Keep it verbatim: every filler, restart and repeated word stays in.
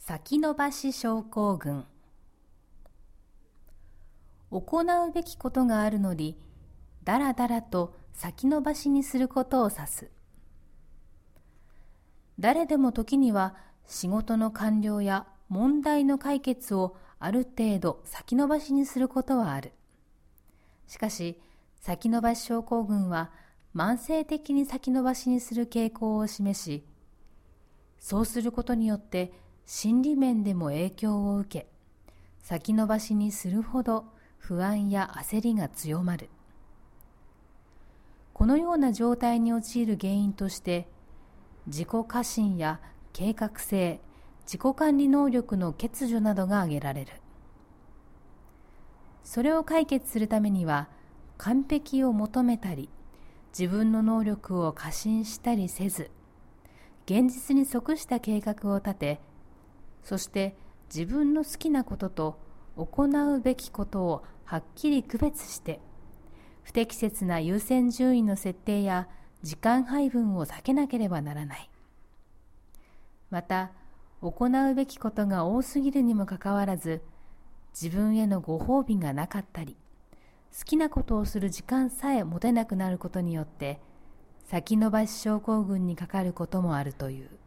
先延ばし症候群。行うべきことがあるのに、だらだらと先延ばしにすることを指す。誰でも時には仕事の完了や問題の解決をある程度先延ばしにすることはある。しかし、先延ばし症候群は慢性的に先延ばしにする傾向を示し、そうすることによって心理面でも影響を受け、先延ばしにするほど不安や焦りが強まる。このような状態に陥る原因として、自己過信や計画性、自己管理能力の欠如などが挙げられる。それを解決するためには、完璧を求めたり、自分の能力を過信したりせず、現実に即した計画を立て、そして自分の好きなことと行うべきことをはっきり区別して、不適切な優先順位の設定や時間配分を避けなければならない。また、行うべきことが多すぎるにもかかわらず、自分へのご褒美がなかったり、好きなことをする時間さえ持てなくなることによって、先延ばし症候群にかかることもあるという。